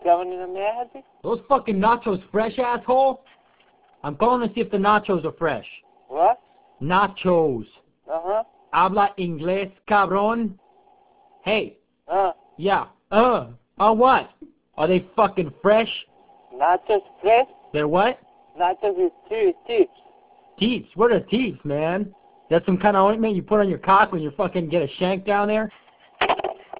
coming in the message? Those fucking nachos fresh, asshole? I'm calling to see if the nachos are fresh. What? Nachos. Uh-huh. Habla inglés, cabrón? Hey. Yeah. What? Are they fucking fresh? Nachos fresh? They're what? Nachos with teeth. Teats? What are teats, man? That's some kind of ointment you put on your cock when you fucking get a shank down there?